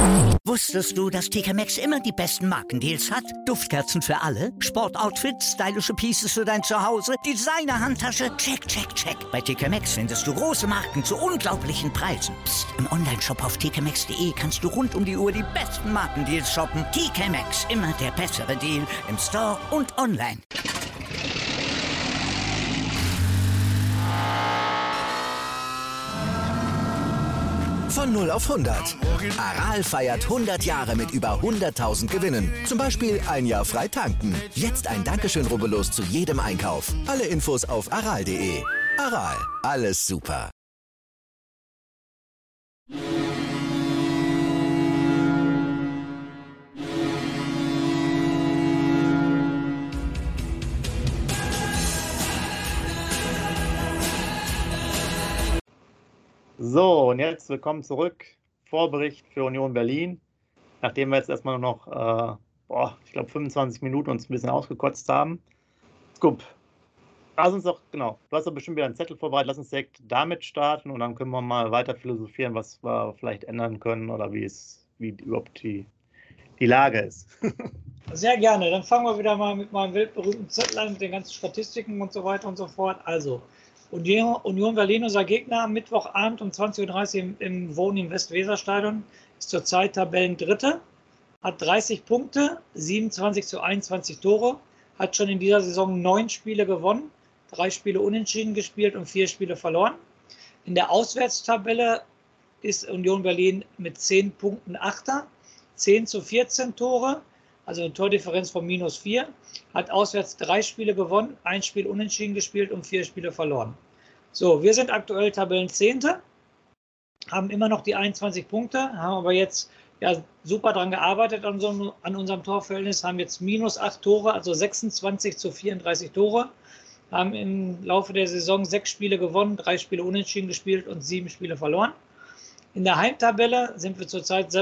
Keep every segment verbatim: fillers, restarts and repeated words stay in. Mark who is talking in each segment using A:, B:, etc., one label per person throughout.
A: Wusstest du, dass T K Maxx immer die besten Markendeals hat? Duftkerzen für alle, Sportoutfits, stylische Pieces für dein Zuhause, Designer-Handtasche, check, check, check. Bei T K Maxx findest du große Marken zu unglaublichen Preisen. Psst. Im Onlineshop auf t k maxx punkt d e kannst du rund um die Uhr die besten Markendeals shoppen. T K Maxx, immer der bessere Deal im Store und online.
B: Von null auf hundert. Aral feiert hundert Jahre mit über hunderttausend Gewinnen. Zum Beispiel ein Jahr frei tanken. Jetzt ein Dankeschön, rubbellos zu jedem Einkauf. Alle Infos auf aral punkt de. Aral, alles super.
C: So, und jetzt willkommen zurück. Vorbericht für Union Berlin. Nachdem wir jetzt erstmal noch, äh, boah, ich glaube, fünfundzwanzig Minuten uns ein bisschen ausgekotzt haben. Scoop, lass uns doch, genau, du hast doch bestimmt wieder einen Zettel vorbereitet. Lass uns direkt damit starten und dann können wir mal weiter philosophieren, was wir vielleicht ändern können oder wie es, wie überhaupt die, die Lage ist.
D: Sehr gerne. Dann fangen wir wieder mal mit meinem weltberühmten Zettel an, mit den ganzen Statistiken und so weiter und so fort. Also, Union, Union Berlin, unser Gegner, am Mittwochabend um zwanzig Uhr dreißig im, im Wohnen im Westweserstadion, ist zurzeit Tabellendritte, hat dreißig Punkte, siebenundzwanzig zu einundzwanzig Tore, hat schon in dieser Saison neun Spiele gewonnen, drei Spiele unentschieden gespielt und vier Spiele verloren. In der Auswärtstabelle ist Union Berlin mit zehn Punkten Achter, zehn zu vierzehn Tore, also eine Tordifferenz von minus vier, hat auswärts drei Spiele gewonnen, ein Spiel unentschieden gespielt und vier Spiele verloren. So, wir sind aktuell Tabellenzehnte, haben immer noch die einundzwanzig Punkte, haben aber jetzt ja, super dran gearbeitet an, so, an unserem Torverhältnis, haben jetzt minus acht Tore, also sechsundzwanzig zu vierunddreißig Tore, haben im Laufe der Saison sechs Spiele gewonnen, drei Spiele unentschieden gespielt und sieben Spiele verloren. In der Heimtabelle sind wir zurzeit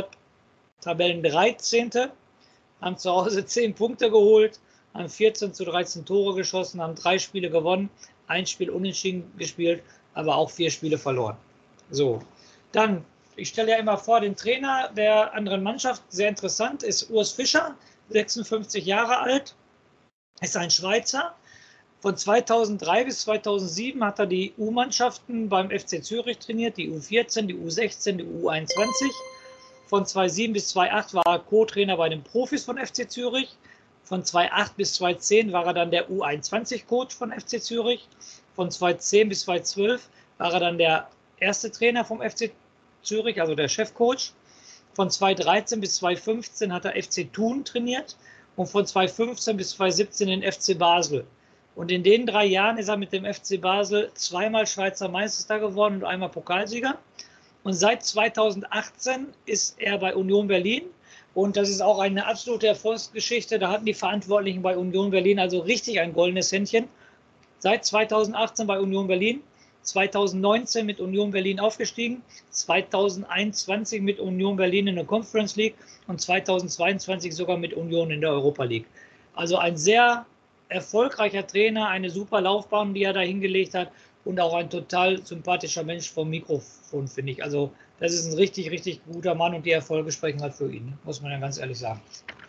D: Tabellendreizehnte, haben zu Hause zehn Punkte geholt, haben vierzehn zu dreizehn Tore geschossen, haben drei Spiele gewonnen, ein Spiel unentschieden gespielt, aber auch vier Spiele verloren. So, dann, ich stelle ja immer vor, den Trainer der anderen Mannschaft, sehr interessant, ist Urs Fischer, sechsundfünfzig Jahre alt, ist ein Schweizer. Von zweitausenddrei bis zweitausendsieben hat er die U-Mannschaften beim F C Zürich trainiert, die U vierzehn, die U sechzehn, die U einundzwanzig. Von zweitausendsieben bis zweitausendacht war er Co-Trainer bei den Profis von F C Zürich. Von zweitausendacht bis zweitausendzehn war er dann der U einundzwanzig-Coach von F C Zürich. Von zweitausendzehn bis zweitausendzwölf war er dann der erste Trainer vom F C Zürich, also der Chefcoach. Von zweitausenddreizehn bis zweitausendfünfzehn hat er F C Thun trainiert und von zweitausendfünfzehn bis zweitausendsiebzehn den F C Basel. Und in den drei Jahren ist er mit dem F C Basel zweimal Schweizer Meister geworden und einmal Pokalsieger. Und seit zweitausendachtzehn ist er bei Union Berlin. Und das ist auch eine absolute Erfolgsgeschichte. Da hatten die Verantwortlichen bei Union Berlin also richtig ein goldenes Händchen. Seit zweitausendachtzehn bei Union Berlin, zweitausendneunzehn mit Union Berlin aufgestiegen, zweitausendeinundzwanzig mit Union Berlin in der Conference League und zweitausendzweiundzwanzig sogar mit Union in der Europa League. Also ein sehr erfolgreicher Trainer, eine super Laufbahn, die er da hingelegt hat. Und auch ein total sympathischer Mensch vom Mikrofon, finde ich. Also das ist ein richtig, richtig guter Mann und die Erfolge sprechen halt für ihn, muss man ja ganz ehrlich sagen.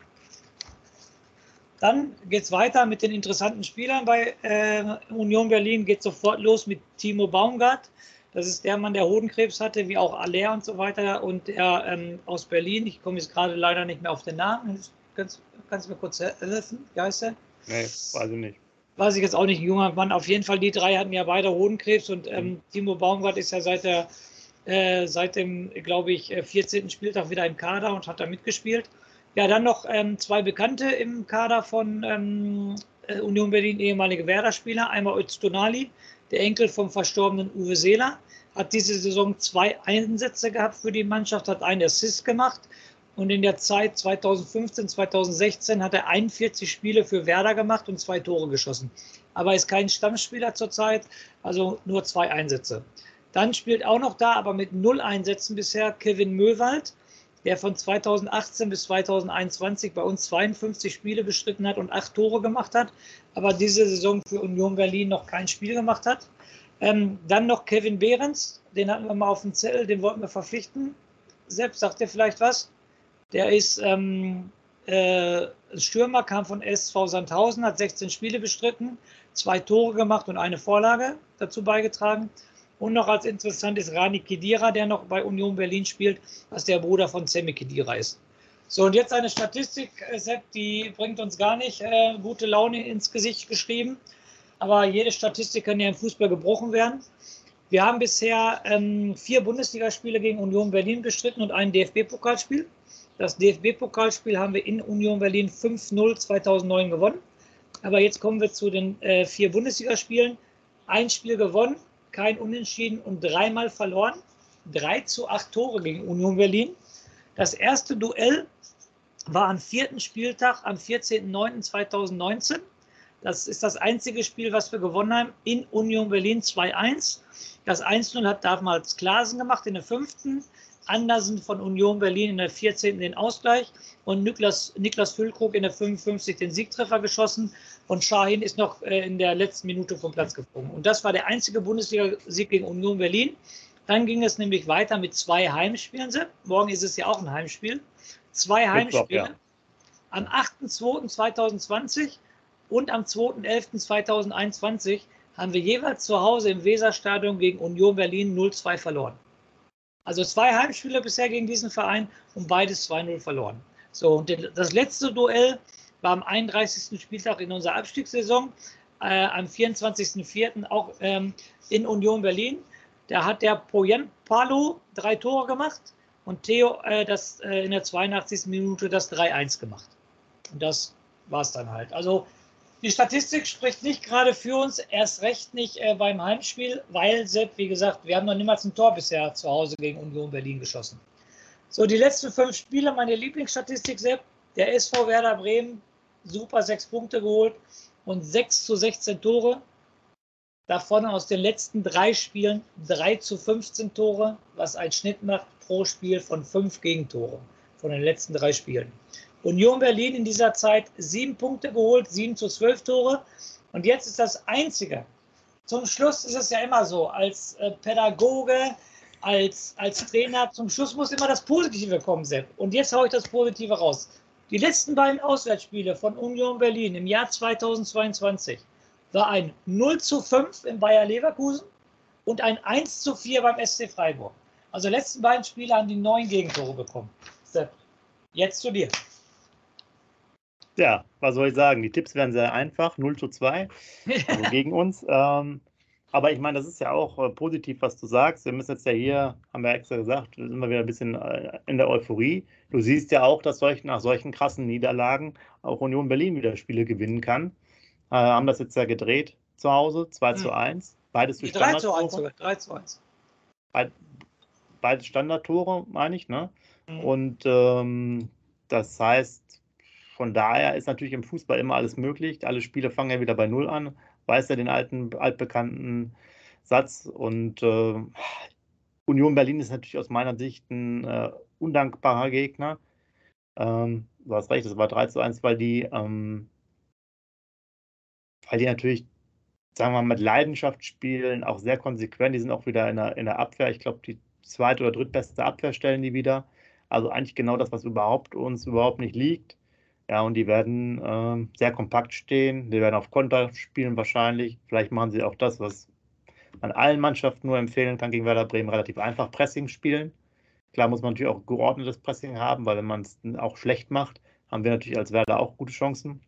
D: Dann geht es weiter mit den interessanten Spielern bei äh, Union Berlin. Geht sofort los mit Timo Baumgart. Das ist der Mann, der Hodenkrebs hatte, wie auch Aller und so weiter. Und er ähm, aus Berlin. Ich komme jetzt gerade leider nicht mehr auf den Namen. Kannst, kannst du mir kurz helfen? Wie heißt der?
C: Nee, weiß ich nicht.
D: Weiß ich jetzt auch nicht, ein junger Mann. Auf jeden Fall, die drei hatten ja beide Hodenkrebs und ähm, mhm. Timo Baumgart ist ja seit, der, äh, seit dem, glaube ich, vierzehnten Spieltag wieder im Kader und hat da mitgespielt. Ja, dann noch ähm, zwei Bekannte im Kader von ähm, Union Berlin, ehemalige Werder-Spieler. Einmal Öztunali, der Enkel vom verstorbenen Uwe Seeler, hat diese Saison zwei Einsätze gehabt für die Mannschaft, hat einen Assist gemacht. Und in der Zeit zweitausendfünfzehn, zweitausendsechzehn hat er einundvierzig Spiele für Werder gemacht und zwei Tore geschossen. Aber er ist kein Stammspieler zurzeit, also nur zwei Einsätze. Dann spielt auch noch da, aber mit null Einsätzen bisher, Kevin Möwald, der von zweitausendachtzehn bis zweitausendeinundzwanzig bei uns zweiundfünfzig Spiele bestritten hat und acht Tore gemacht hat, aber diese Saison für Union Berlin noch kein Spiel gemacht hat. Ähm, dann noch Kevin Behrens, den hatten wir mal auf dem Zettel, den wollten wir verpflichten. Selbst sagt ihr vielleicht was? Der ist ähm, äh, Stürmer, kam von S V Sandhausen, hat sechzehn Spiele bestritten, zwei Tore gemacht und eine Vorlage dazu beigetragen. Und noch als interessant ist Rani Khedira, der noch bei Union Berlin spielt, was der Bruder von Semi Khedira ist. So, und jetzt eine Statistik, Sepp, die bringt uns gar nicht äh, gute Laune ins Gesicht geschrieben. Aber jede Statistik kann ja im Fußball gebrochen werden. Wir haben bisher ähm, vier Bundesligaspiele gegen Union Berlin bestritten und ein D F B-Pokalspiel. Das D F B-Pokalspiel haben wir in Union Berlin fünf null zweitausendneun gewonnen. Aber jetzt kommen wir zu den äh, vier Bundesligaspielen. Ein Spiel gewonnen, kein Unentschieden und dreimal verloren. drei zu acht Tore gegen Union Berlin. Das erste Duell war am vierten Spieltag am vierzehnten neunten zweitausendneunzehn. Das ist das einzige Spiel, was wir gewonnen haben, in Union Berlin zwei eins. Das eins null hat damals Klaasen gemacht in der fünften. Andersen von Union Berlin in der vierzehnten den Ausgleich und Niklas, Niklas Füllkrug in der fünfundfünfzigsten den Siegtreffer geschossen und Şahin ist noch äh, in der letzten Minute vom Platz geflogen. Und das war der einzige Bundesliga-Sieg gegen Union Berlin. Dann ging es nämlich weiter mit zwei Heimspielen. Morgen ist es ja auch ein Heimspiel. Zwei Heimspiele. Ja. Am achten zweiten zweitausendzwanzig und am zweiten elften zweitausendeinundzwanzig haben wir jeweils zu Hause im Weserstadion gegen Union Berlin null zwei verloren. Also zwei Heimspiele bisher gegen diesen Verein und beides zwei null verloren. So, und das letzte Duell war am einunddreißigsten Spieltag in unserer Abstiegssaison, äh, am vierundzwanzigsten vierten auch ähm, in Union Berlin. Da hat der Poyenpalo drei Tore gemacht und Theo äh, das, äh, in der zweiundachtzigsten Minute das drei eins gemacht. Und das war es dann halt. Also die Statistik spricht nicht gerade für uns, erst recht nicht äh, beim Heimspiel, weil, Sepp, wie gesagt, wir haben noch niemals ein Tor bisher zu Hause gegen Union Berlin geschossen. So, die letzten fünf Spiele, meine Lieblingsstatistik, Sepp, der S V Werder Bremen, super sechs Punkte geholt und sechs zu sechzehn Tore. Davon aus den letzten drei Spielen drei zu fünfzehn Tore, was einen Schnitt macht pro Spiel von fünf Gegentoren von den letzten drei Spielen. Union Berlin in dieser Zeit sieben Punkte geholt, sieben zu zwölf Tore. Und jetzt ist das Einzige. Zum Schluss ist es ja immer so, als äh, Pädagoge, als, als Trainer, zum Schluss muss immer das Positive kommen, Sepp. Und jetzt haue ich das Positive raus. Die letzten beiden Auswärtsspiele von Union Berlin im Jahr zweitausendzweiundzwanzig war ein null zu fünf in Bayer Leverkusen und ein eins zu vier beim S C Freiburg. Also die letzten beiden Spiele haben die neun Gegentore bekommen. Sepp, jetzt zu dir.
C: Ja, was soll ich sagen? Die Tipps wären sehr einfach, null zu zwei also gegen uns. Ähm, aber ich meine, das ist ja auch äh, positiv, was du sagst. Wir müssen jetzt ja hier, haben wir extra gesagt, sind wir wieder ein bisschen äh, in der Euphorie. Du siehst ja auch, dass solch, nach solchen krassen Niederlagen auch Union Berlin wieder Spiele gewinnen kann. Äh, haben das jetzt ja gedreht zu Hause, zwei zu eins. Beides durch Standardtore.
D: drei zu eins.
C: Beid, beide Standardtore, meine ich, ne?
D: Mhm.
C: Und ähm, das heißt, von daher ist natürlich im Fußball immer alles möglich. Alle Spiele fangen ja wieder bei Null an. Weiß ja den alten, altbekannten Satz. Und äh, Union Berlin ist natürlich aus meiner Sicht ein äh, undankbarer Gegner. Ähm, du hast recht, es war drei zu eins, weil die, ähm, weil die natürlich, sagen wir mal, mit Leidenschaft spielen, auch sehr konsequent. Die sind auch wieder in der, in der Abwehr. Ich glaube, die zweite oder drittbeste Abwehr stellen die wieder. Also eigentlich genau das, was überhaupt uns überhaupt nicht liegt. Ja, und die werden äh, sehr kompakt stehen. Die werden auf Konter spielen wahrscheinlich. Vielleicht machen sie auch das, was man allen Mannschaften nur empfehlen kann gegen Werder Bremen, relativ einfach Pressing spielen. Klar muss man natürlich auch geordnetes Pressing haben, weil wenn man es auch schlecht macht, haben wir natürlich als Werder auch gute Chancen.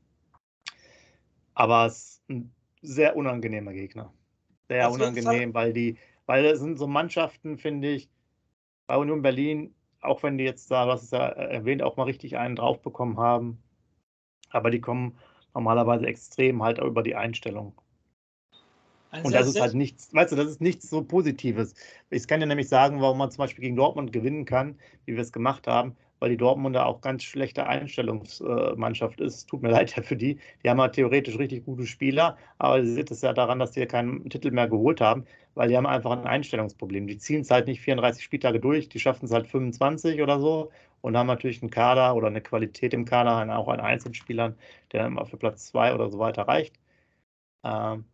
C: Aber es ist ein sehr unangenehmer Gegner. Sehr
D: Auf jeden
C: unangenehm, weil die, weil es sind so Mannschaften, finde ich, bei Union Berlin, auch wenn die jetzt da, was ist ja erwähnt, auch mal richtig einen drauf bekommen haben, aber die kommen normalerweise extrem halt auch über die Einstellung.
D: Ein
C: Und
D: sehr,
C: das ist
D: sehr-
C: halt nichts, weißt du, das ist nichts so Positives. Ich kann dir nämlich sagen, warum man zum Beispiel gegen Dortmund gewinnen kann, wie wir es gemacht haben, weil die Dortmunder auch ganz schlechte Einstellungsmannschaft ist. Tut mir leid ja für die. Die haben halt theoretisch richtig gute Spieler, aber ihr seht es ja daran, dass die keinen Titel mehr geholt haben, weil die haben einfach ein Einstellungsproblem. Die ziehen es halt nicht vierunddreißig Spieltage durch, die schaffen es halt fünfundzwanzig oder so und haben natürlich einen Kader oder eine Qualität im Kader, auch an Einzelspielern, der dann immer für Platz zwei oder so weiter reicht. Ähm,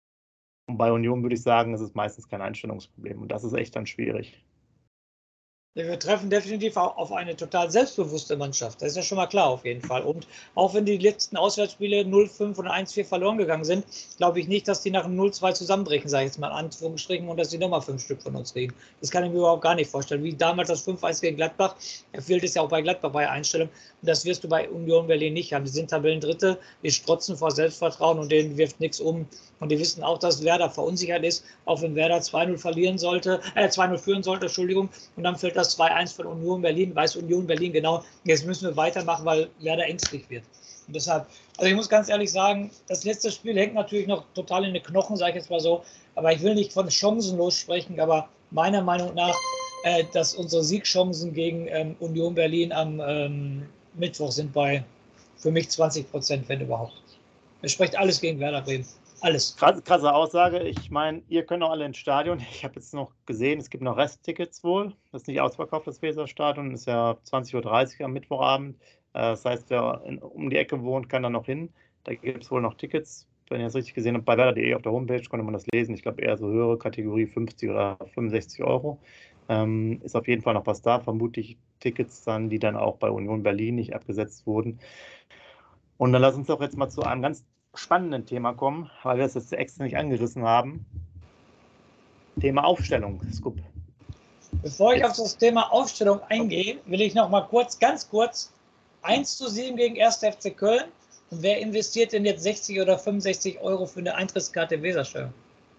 C: Und bei Union würde ich sagen, es ist meistens kein Einstellungsproblem. Und das ist echt dann schwierig.
D: Wir treffen definitiv auch auf eine total selbstbewusste Mannschaft. Das ist ja schon mal klar auf jeden Fall. Und auch wenn die letzten Auswärtsspiele null fünf und eins vier verloren gegangen sind, glaube ich nicht, dass die nach einem null zwei zusammenbrechen, sage ich jetzt mal in Anführungsstrichen, und dass die nochmal fünf Stück von uns kriegen. Das kann ich mir überhaupt gar nicht vorstellen. Wie damals das fünf eins gegen Gladbach, er fehlt es ja auch bei Gladbach bei Einstellung. Und das wirst du bei Union Berlin nicht haben. Die sind Tabellendritte, die strotzen vor Selbstvertrauen und denen wirft nichts um. Und die wissen auch, dass Werder verunsichert ist, auch wenn Werder zwei null verlieren sollte, äh, zwei null führen sollte, Entschuldigung, und dann fällt das zwei eins von Union Berlin, weiß Union Berlin genau, jetzt müssen wir weitermachen, weil Werder ängstlich wird. Und deshalb, also ich muss ganz ehrlich sagen, das letzte Spiel hängt natürlich noch total in den Knochen, sage ich jetzt mal so, aber ich will nicht von chancenlos sprechen, aber meiner Meinung nach, äh, dass unsere Siegchancen gegen ähm, Union Berlin am ähm, Mittwoch sind bei für mich zwanzig Prozent, wenn überhaupt. Es spricht alles gegen Werder Bremen. Alles.
C: Krasse, krasse Aussage. Ich meine, ihr könnt auch alle ins Stadion. Ich habe jetzt noch gesehen, es gibt noch Resttickets wohl. Das ist nicht ausverkauft, das Weserstadion. Das ist ja zwanzig Uhr dreißig am Mittwochabend. Das heißt, wer in, um die Ecke wohnt, kann da noch hin. Da gibt es wohl noch Tickets. Wenn ihr das richtig gesehen habt, bei werder punkt de auf der Homepage konnte man das lesen. Ich glaube, eher so höhere Kategorie fünfzig oder fünfundsechzig Euro. Ähm, ist auf jeden Fall noch was da. Vermutlich Tickets dann, die dann auch bei Union Berlin nicht abgesetzt wurden. Und dann lass uns doch jetzt mal zu einem ganz spannenden Thema kommen, weil wir es jetzt extra nicht angerissen haben. Thema Aufstellung, Scoop.
D: Bevor ich auf das Thema Aufstellung eingehe, will ich noch mal kurz, ganz kurz, eins zu sieben gegen erster F C Köln. Und wer investiert denn jetzt sechzig oder fünfundsechzig Euro für eine Eintrittskarte im Weserstadion?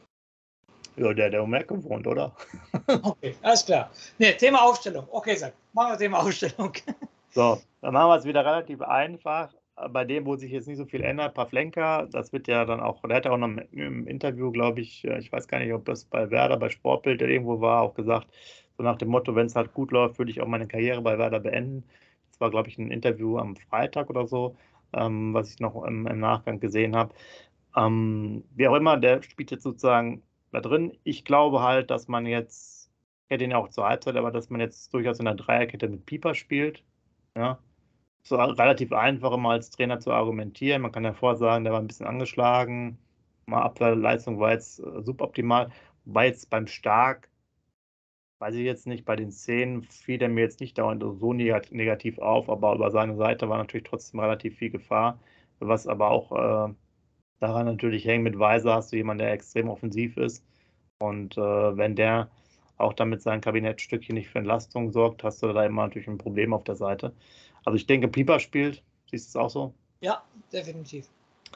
C: Ja, der, der um die Ecke wohnt, oder?
D: Okay, alles klar. Ne, Thema Aufstellung. Okay, sag, machen wir Thema Aufstellung.
C: So, dann machen wir es wieder relativ einfach. Bei dem, wo sich jetzt nicht so viel ändert, Pavlenka, das wird ja dann auch, der hat ja auch noch im Interview, glaube ich, ich weiß gar nicht, ob das bei Werder, bei Sportbild irgendwo war, auch gesagt, so nach dem Motto, wenn es halt gut läuft, würde ich auch meine Karriere bei Werder beenden. Das war, glaube ich, ein Interview am Freitag oder so, ähm, was ich noch im, im Nachgang gesehen habe. Ähm, wie auch immer, der spielt jetzt sozusagen da drin. Ich glaube halt, dass man jetzt, ich hätte ihn ja auch zur Halbzeit, aber dass man jetzt durchaus in der Dreierkette mit Pieper spielt, ja. So relativ einfach immer als Trainer zu argumentieren. Man kann ja vorsagen, der war ein bisschen angeschlagen. Mal Abwehrleistung war jetzt äh, suboptimal. Wobei jetzt beim Stark, weiß ich jetzt nicht, bei den Szenen fiel er mir jetzt nicht dauernd so negativ auf, aber über seine Seite war natürlich trotzdem relativ viel Gefahr. Was aber auch äh, daran natürlich hängt, mit Weiser hast du jemanden, der extrem offensiv ist. Und äh, wenn der auch damit sein Kabinettstückchen nicht für Entlastung sorgt, hast du da immer natürlich ein Problem auf der Seite. Also ich denke, Pieper spielt. Siehst du es auch so?
D: Ja, definitiv.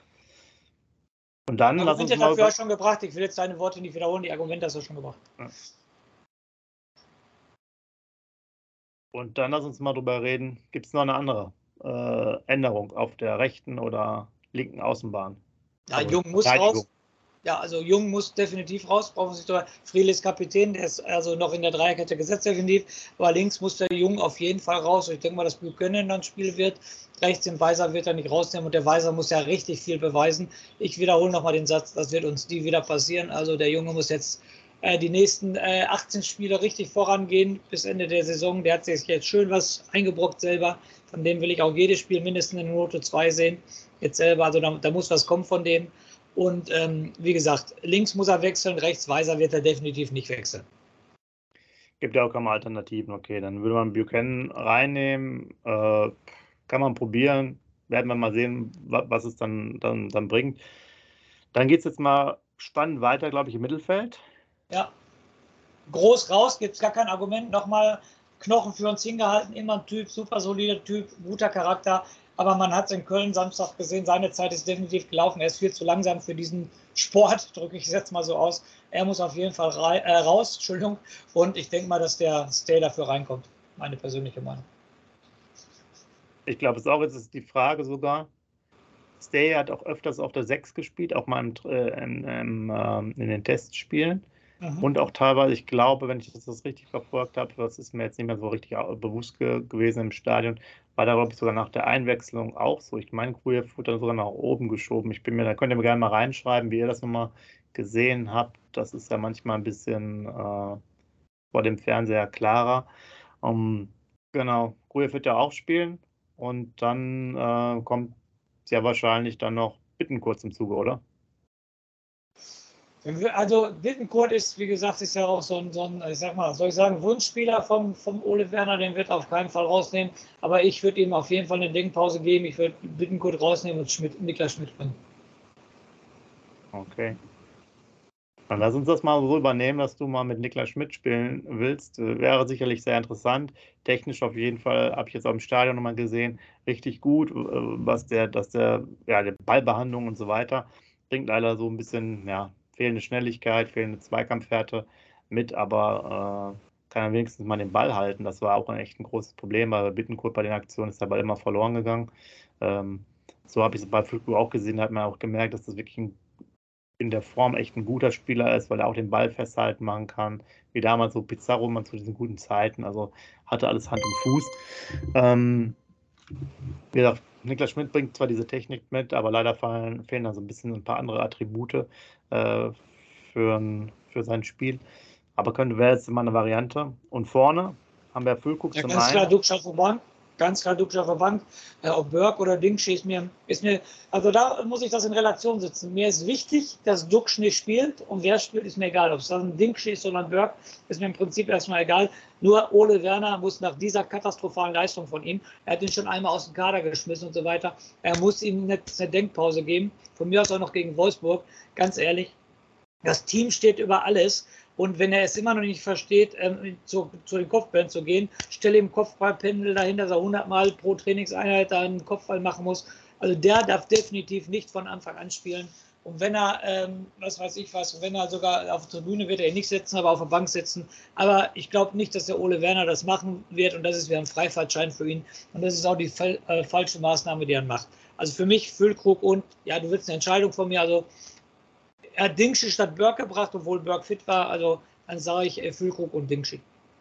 C: Und dann
D: die
C: lass uns
D: Argumente
C: mal
D: dafür hast du schon gebracht. Ich will jetzt deine Worte nicht wiederholen. Die Argumente hast du schon gebracht.
C: Ja. Und dann lass uns mal drüber reden. Gibt es noch eine andere äh, Änderung auf der rechten oder linken Außenbahn?
D: Ja,
C: Also
D: Jung muss raus. Ja, also Jung muss definitiv raus, brauchen sich drüber. Friedl ist Kapitän, der ist also noch in der Dreierkette gesetzt, definitiv. Aber links muss der Jung auf jeden Fall raus. Ich denke mal, dass Buchanan dann Spiel wird. Rechts den Weiser wird er nicht rausnehmen und der Weiser muss ja richtig viel beweisen. Ich wiederhole nochmal den Satz, das wird uns nie wieder passieren. Also der Junge muss jetzt äh, die nächsten äh, achtzehn Spiele richtig vorangehen bis Ende der Saison. Der hat sich jetzt schön was eingebrockt selber. Von dem will ich auch jedes Spiel mindestens eine Note zwei sehen. Jetzt selber, also da, da muss was kommen von dem. Und ähm, wie gesagt, links muss er wechseln, rechts Weiser wird er definitiv nicht wechseln.
C: Gibt ja auch keine Alternativen. Okay, dann würde man Buchanan reinnehmen. Äh, kann man probieren. Werden wir mal sehen, was, was es dann, dann, dann bringt. Dann geht es jetzt mal spannend weiter, glaube ich, im Mittelfeld.
D: Ja. Groß raus, gibt es gar kein Argument. Nochmal Knochen für uns hingehalten. Immer ein Typ, super solider Typ, guter Charakter. Aber man hat es in Köln Samstag gesehen, seine Zeit ist definitiv gelaufen. Er ist viel zu langsam für diesen Sport, drücke ich es jetzt mal so aus. Er muss auf jeden Fall rei- äh, raus, Entschuldigung. Und ich denke mal, dass der Stay dafür reinkommt. Meine persönliche Meinung.
C: Ich glaube, es ist auch jetzt ist die Frage sogar. Stay hat auch öfters auf der sechs gespielt, auch mal im, äh, in, in, in den Testspielen. Mhm. Und auch teilweise, ich glaube, wenn ich das, das richtig verfolgt habe, das ist mir jetzt nicht mehr so richtig bewusst ge- gewesen im Stadion, war da, glaube ich, sogar nach der Einwechslung auch so. Ich meine, Grujew wurde dann sogar nach oben geschoben. Ich bin mir, da könnt ihr mir gerne mal reinschreiben, wie ihr das nochmal gesehen habt. Das ist ja manchmal ein bisschen äh, vor dem Fernseher klarer. Um, genau, Grujew wird ja auch spielen und dann äh, kommt ja wahrscheinlich dann noch Bittenkurt zum Zuge, oder?
D: Also Bittencourt ist, wie gesagt, ist ja auch so ein, so ein, ich sag mal, soll ich sagen, Wunschspieler vom, vom Ole Werner, den wird er auf keinen Fall rausnehmen. Aber ich würde ihm auf jeden Fall eine Denkpause geben. Ich würde Bittencourt rausnehmen und Schmidt, Niklas Schmidt bringen.
C: Okay. Dann lass uns das mal so übernehmen, dass du mal mit Niklas Schmidt spielen willst. Wäre sicherlich sehr interessant. Technisch auf jeden Fall, habe ich jetzt auch im Stadion nochmal gesehen, richtig gut, was der, dass der, ja, die Ballbehandlung und so weiter bringt leider so ein bisschen, ja, fehlende Schnelligkeit, fehlende Zweikampfwerte mit, aber äh, kann er wenigstens mal den Ball halten. Das war auch ein echt ein großes Problem, weil bei Bittencourt bei den Aktionen ist der Ball immer verloren gegangen. Ähm, so habe ich es bei Füllkrug auch gesehen, da hat man auch gemerkt, dass das wirklich ein in der Form echt ein guter Spieler ist, weil er auch den Ball festhalten machen kann, wie damals so Pizarro man zu diesen guten Zeiten, also hatte alles Hand und Fuß. Ähm, wie gesagt, Niklas Schmidt bringt zwar diese Technik mit, aber leider fallen, fehlen da so ein bisschen ein paar andere Attribute äh, für, für sein Spiel. Aber könnte wäre jetzt immer eine Variante. Und vorne haben wir Füllkrug
D: Ja,
C: zum
D: ganz klar,
C: einen.
D: Duxch auf der Bank. Ganz klar, Duxch auf der Bank. Äh, ob Burke oder Dingschi ist mir, ist mir, also da muss ich das in Relation setzen. Mir ist wichtig, dass Duxch nicht spielt und wer spielt, ist mir egal. Ob es dann ein Dingschi ist oder ein Burke, ist mir im Prinzip erstmal egal. Nur Ole Werner muss nach dieser katastrophalen Leistung von ihm, er hat ihn schon einmal aus dem Kader geschmissen und so weiter, er muss ihm eine, eine Denkpause geben. Von mir aus auch noch gegen Wolfsburg. Ganz ehrlich, das Team steht über alles. Und wenn er es immer noch nicht versteht, ähm, zu, zu den Kopfbällen zu gehen, stelle ihm Kopfballpendel dahin, dass er hundert Mal pro Trainingseinheit da einen Kopfball machen muss. Also der darf definitiv nicht von Anfang an spielen. Und wenn er, ähm, was weiß ich was, wenn er sogar auf der Tribüne wird er ihn nicht setzen, aber auf der Bank sitzen. Aber ich glaube nicht, dass der Ole Werner das machen wird. Und das ist wieder ein Freifahrtschein für ihn. Und das ist auch die fall, äh, falsche Maßnahme, die er macht. Also für mich Füllkrug und, ja, du willst eine Entscheidung von mir, also er hat Dingschi statt Burke gebracht, obwohl Burke fit war. Also dann sage ich äh, Füllkrug und Dingschi.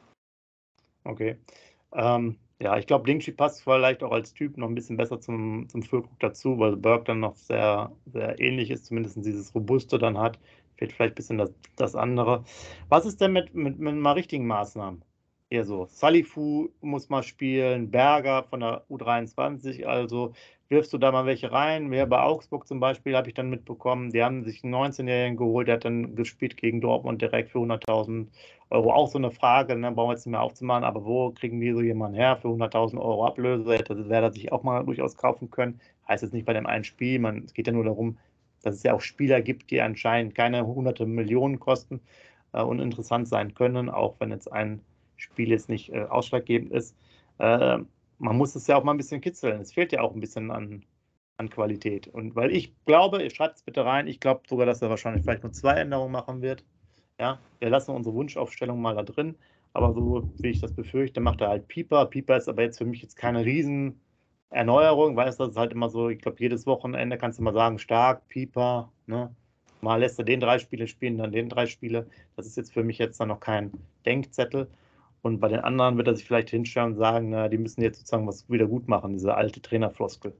C: Okay. Ähm, ja, ich glaube, Dingschi passt vielleicht auch als Typ noch ein bisschen besser zum, zum Füllkrug dazu, weil Burke dann noch sehr, sehr ähnlich ist, zumindest dieses Robuste dann hat. Fehlt vielleicht ein bisschen das, das andere. Was ist denn mit, mit, mit mal richtigen Maßnahmen? Eher so, Salifu muss mal spielen, Berger von der U dreiundzwanzig, also wirfst du da mal welche rein? Wir bei Augsburg zum Beispiel habe ich dann mitbekommen, die haben sich einen neunzehnjährigen geholt, der hat dann gespielt gegen Dortmund direkt für hunderttausend Euro. Auch so eine Frage, ne, brauchen wir jetzt nicht mehr aufzumachen, aber wo kriegen die so jemanden her für hunderttausend Euro Ablöse? Hätte Werder sich auch mal durchaus kaufen können. Heißt jetzt nicht bei dem einen Spiel, man, es geht ja nur darum, dass es ja auch Spieler gibt, die anscheinend keine hunderte Millionen kosten äh, und interessant sein können, auch wenn jetzt ein Spiel jetzt nicht äh, ausschlaggebend ist. Äh, man muss es ja auch mal ein bisschen kitzeln. Es fehlt ja auch ein bisschen an, an Qualität. Und weil ich glaube, ihr schreibt es bitte rein, ich glaube sogar, dass er wahrscheinlich vielleicht nur zwei Änderungen machen wird. Ja, wir lassen unsere Wunschaufstellung mal da drin. Aber so wie ich das befürchte, macht er halt Pieper. Pieper ist aber jetzt für mich jetzt keine riesen Erneuerung, weißt du, das ist halt immer so, ich glaube, jedes Wochenende kannst du mal sagen, stark, Pieper, ne? Mal lässt er den drei Spiele spielen, dann den drei Spiele. Das ist jetzt für mich jetzt dann noch kein Denkzettel. Und bei den anderen wird er sich vielleicht hinstellen und sagen, na, die müssen jetzt sozusagen was wieder gut machen, diese alte Trainerfloskel.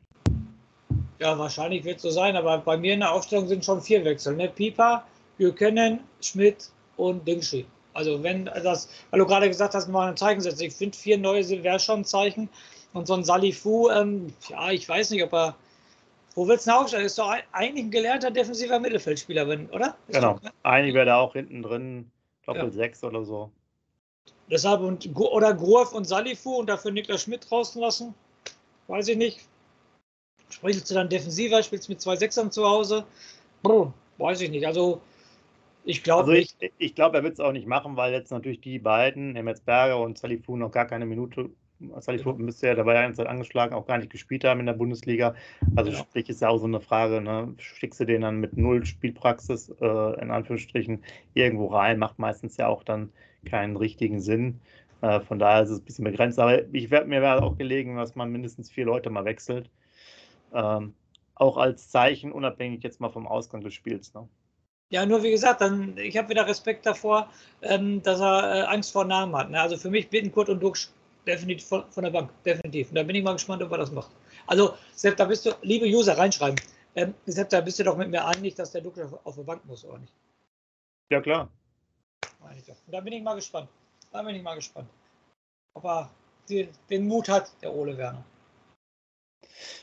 D: Ja, wahrscheinlich wird es so sein, aber bei mir in der Aufstellung sind schon vier Wechsel. Ne? Pieper, Buchanan, Schmidt und Dingschi. Also wenn das, weil du gerade gesagt hast, mal ein Zeichen setzen. Ich finde, vier neue wäre schon ein Zeichen. Und so ein Salifu, ähm, ja, ich weiß nicht, ob er. Wo willst du denn aufstellen? Ist doch eigentlich ein gelernter defensiver Mittelfeldspieler, oder? Ist
C: genau.
D: Doch,
C: Eigentlich wäre da auch hinten drin, Doppel
D: ja.
C: sechs oder so.
D: Deshalb und oder Grof und Salifu und dafür Niklas Schmidt draußen lassen. Weiß ich nicht. Spielst du dann defensiver, spielst du mit zwei Sechsern zu Hause? Brr, weiß ich nicht. Also ich glaube
C: also ich,
D: nicht.
C: Ich glaube, er wird es auch nicht machen, weil jetzt natürlich die beiden, Emmetsberger und Salifu, noch gar keine Minute. Salifu genau. müsste ja dabei eine Zeit angeschlagen, auch gar nicht gespielt haben in der Bundesliga. Also genau. Sprich, ist ja auch so eine Frage, ne? Schickst du den dann mit null Spielpraxis äh, in Anführungsstrichen irgendwo rein, macht meistens ja auch dann keinen richtigen Sinn. Äh, von daher ist es ein bisschen begrenzt. Aber ich werde mir wäre auch gelegen, dass man mindestens vier Leute mal wechselt. Ähm, auch als Zeichen, unabhängig jetzt mal vom Ausgang des Spiels. Ne?
D: Ja, nur wie gesagt, dann, ich habe wieder Respekt davor, ähm, dass er äh, Angst vor Namen hat. Ne? Also für mich Bittencourt und Duxch definitiv von, von der Bank, definitiv. Und da bin ich mal gespannt, ob er das macht. Also, Sepp, da bist du, liebe User, reinschreiben. Ähm, Sepp, da bist du doch mit mir einig, dass der Duxch auf, auf der Bank muss, oder nicht?
C: Ja, klar.
D: Und da bin ich mal gespannt. Da bin ich mal gespannt. Ob er die, den Mut hat, der Ole Werner.
C: Ja,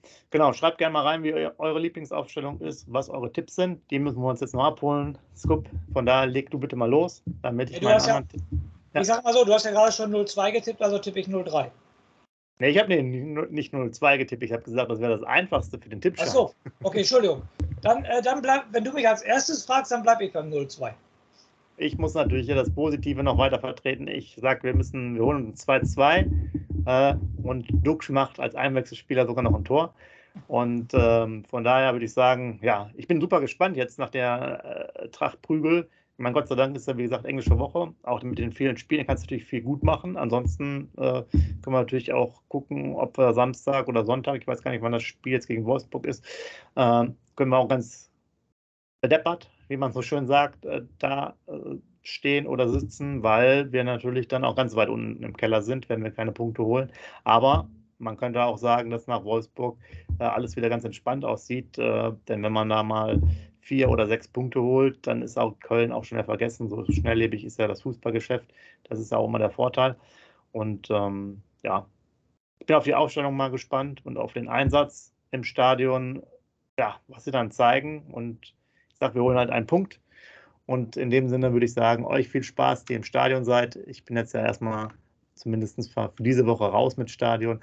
C: Genau, schreibt gerne mal rein, wie eure Lieblingsaufstellung ist, was eure Tipps sind. Die müssen wir uns jetzt noch abholen. Scoop, von daher leg du bitte mal los, damit ich
D: Ja, du
C: meinen
D: hast ja-
C: anderen... Ja.
D: Ich sag mal so, du hast ja gerade schon null zwei getippt, also tippe ich null drei.
C: Nee, ich habe nicht null zwei getippt, ich habe gesagt, das wäre das Einfachste für den Tippschein.
D: Ach so, okay, Entschuldigung. Dann, äh, dann bleib, wenn du mich als erstes fragst, dann bleibe ich beim null zwei.
C: Ich muss natürlich hier das Positive noch weiter vertreten. Ich sage, wir müssen, wir holen uns zwei zwei äh, und Duxch macht als Einwechselspieler sogar noch ein Tor. Und ähm, von daher würde ich sagen, ja, ich bin super gespannt jetzt nach der äh, Tracht Prügel. Ich meine, Gott sei Dank ist ja, wie gesagt, englische Woche. Auch mit den vielen Spielen kannst du natürlich viel gut machen. Ansonsten äh, können wir natürlich auch gucken, ob wir Samstag oder Sonntag, ich weiß gar nicht, wann das Spiel jetzt gegen Wolfsburg ist, äh, können wir auch ganz bedeppert, wie man so schön sagt, äh, da äh, stehen oder sitzen, weil wir natürlich dann auch ganz weit unten im Keller sind, wenn wir keine Punkte holen. Aber man könnte auch sagen, dass nach Wolfsburg äh, alles wieder ganz entspannt aussieht, äh, denn wenn man da mal vier oder sechs Punkte holt, dann ist auch Köln auch schnell vergessen. So schnelllebig ist ja das Fußballgeschäft. Das ist ja auch immer der Vorteil. Und ähm, ja, ich bin auf die Aufstellung mal gespannt und auf den Einsatz im Stadion, ja, was sie dann zeigen. Und ich sage, wir holen halt einen Punkt. Und in dem Sinne würde ich sagen, euch viel Spaß, die im Stadion seid. Ich bin jetzt ja erstmal zumindest für diese Woche raus mit Stadion.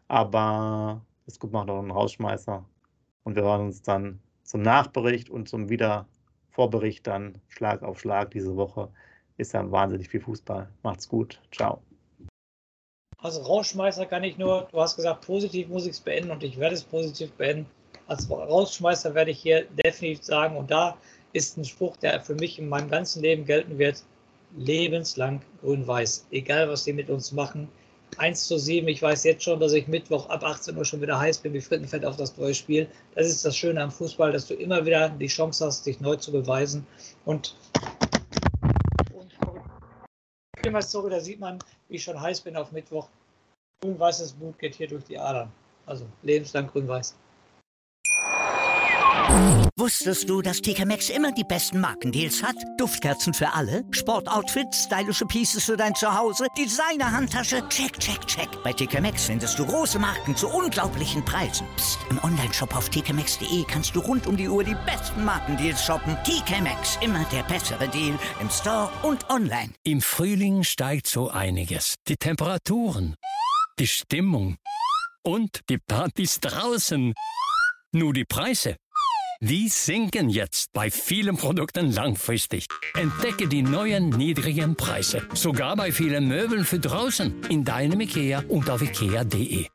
C: Aber es gut macht auch einen Rausschmeißer. Und wir hören uns dann zum Nachbericht und zum Wiedervorbericht dann Schlag auf Schlag diese Woche. Ist ja wahnsinnig viel Fußball. Macht's gut. Ciao.
D: Also Rausschmeißer kann ich nur, du hast gesagt, positiv muss ich es beenden und ich werde es positiv beenden. Als Rausschmeißer werde ich hier definitiv sagen, und da ist ein Spruch, der für mich in meinem ganzen Leben gelten wird: lebenslang grün-weiß. Egal, was die mit uns machen. eins zu sieben, ich weiß jetzt schon, dass ich Mittwoch ab achtzehn Uhr schon wieder heiß bin wie Frittenfett auf das neue Spiel. Das ist das Schöne am Fußball, dass du immer wieder die Chance hast, dich neu zu beweisen. Und, und zurück, da sieht man, wie ich schon heiß bin auf Mittwoch. Grün-weißes Blut geht hier durch die Adern. Also lebenslang grün-weiß.
A: Wusstest du, dass T K Maxx immer die besten Markendeals hat? Duftkerzen für alle, Sportoutfits, stylische Pieces für dein Zuhause, Designer-Handtasche, check, check, check. Bei T K Maxx findest du große Marken zu unglaublichen Preisen. Psst. Im Onlineshop auf t k maxx punkt de kannst du rund um die Uhr die besten Markendeals shoppen. T K Maxx, immer der bessere Deal im Store und online.
E: Im Frühling steigt so einiges. Die Temperaturen, die Stimmung und die Partys draußen. Nur die Preise, die sinken jetzt bei vielen Produkten langfristig. Entdecke die neuen niedrigen Preise. Sogar bei vielen Möbeln für draußen. In deinem IKEA und auf ikea punkt de.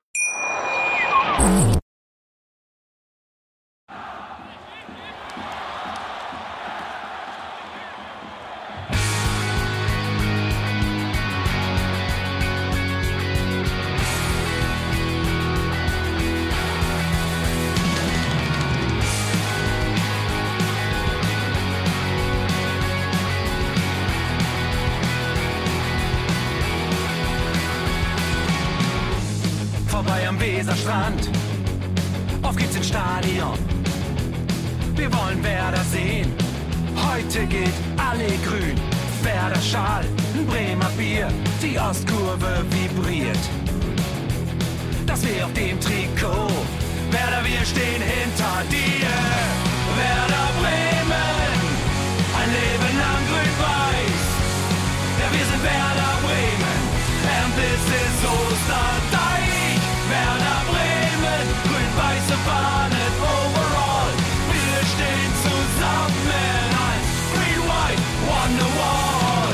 F: Vorbei am Weserstrand, auf geht's ins Stadion. Wir wollen Werder sehen, heute geht alle grün. Werder Schal, ein Bremer Bier, die Ostkurve vibriert. Das weh auf dem Trikot, Werder, wir stehen hinter dir. Werder Bremen, ein Leben lang grün-weiß. Ja, wir sind Werder Bremen, and this is Osterdeich. Werder Bremen, grün-weiße Fahnen overall. Wir stehen zusammen als Green White Wonderwall.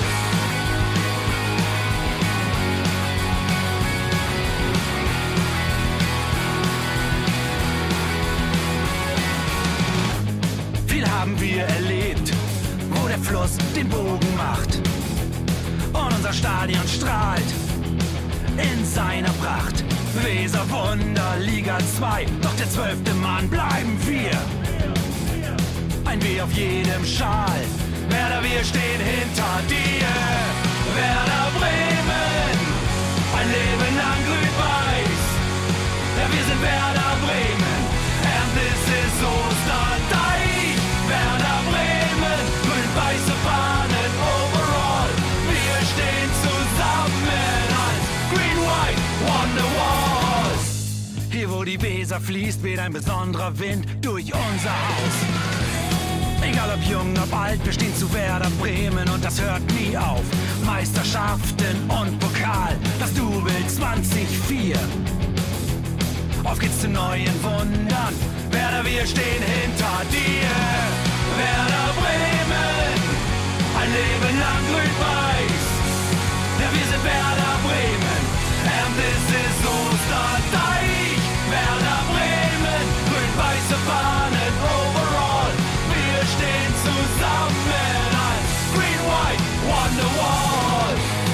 F: Viel haben wir erlebt, wo der Fluss den Bogen macht. Und unser Stadion strahlt in seiner Pracht. Weserwunder, Liga zwei, doch der zwölfte Mann bleiben wir. Ein W auf jedem Schal, Werder, wir stehen hinter dir. Werder Bremen, ein Leben lang grün-weiß. Ja, wir sind Werder Bremen, and this is Osterdeich. Werder Bremen, grün-weiße Fahnen overall. Wir stehen zusammen als Green White Wonderwall. Hier wo die Weser fließt, weht ein besonderer Wind durch unser Haus. Egal ob jung, ob alt, wir stehen zu Werder Bremen und das hört nie auf. Meisterschaften und Pokal, das Double zwanzig vier. Auf geht's zu neuen Wundern, Werder, wir stehen hinter dir. Werder Bremen, ein Leben lang grün-weiß. Ja, wir sind Werder Bremen, and this is Osterdeich. Werder Bremen, grün-weiße Fahnen overall. Wir stehen zusammen als Green-White Wonderwall.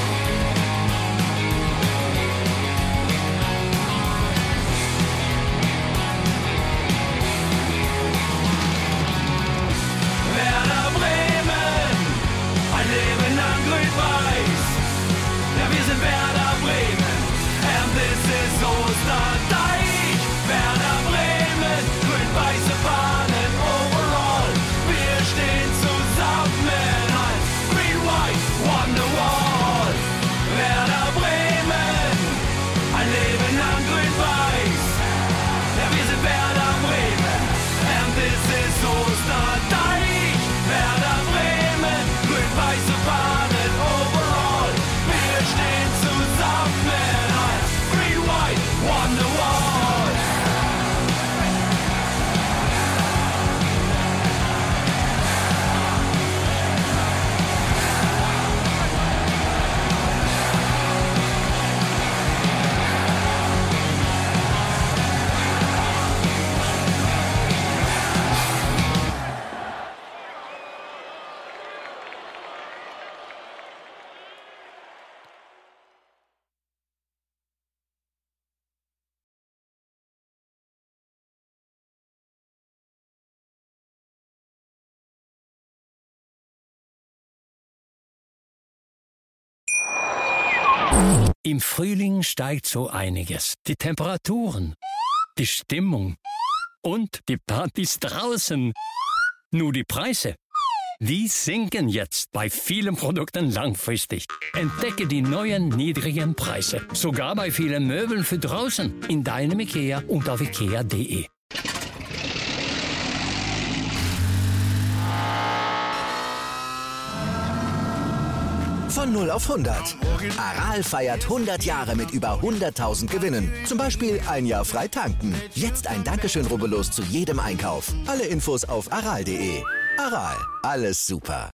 F: Werder Bremen, ein Leben lang grün-weiß. Ja, wir sind Werder Bremen, and this is Osterdeich. Werder Bremen, grün-weiße Fahnen overall. Wir stehen zusammen als Green-White Wonderwall. Werder Bremen, ein Leben lang grün-weiß. Ja, wir sind Werder Bremen, and this is Osterdeich. Werder Bremen, grün-weiße Fahnen overall. Wir stehen zusammen als Green-White Wonderwall.
E: Im Frühling steigt so einiges. Die Temperaturen, die Stimmung und die Partys draußen. Nur die Preise, die sinken jetzt bei vielen Produkten langfristig. Entdecke die neuen niedrigen Preise. Sogar bei vielen Möbeln für draußen. In deinem IKEA und auf ikea punkt de.
B: Von null auf hundert. Aral feiert hundert Jahre mit über hunderttausend Gewinnen. Zum Beispiel ein Jahr frei tanken. Jetzt ein Dankeschön, rubbellos zu jedem Einkauf. Alle Infos auf aral punkt de. Aral, alles super.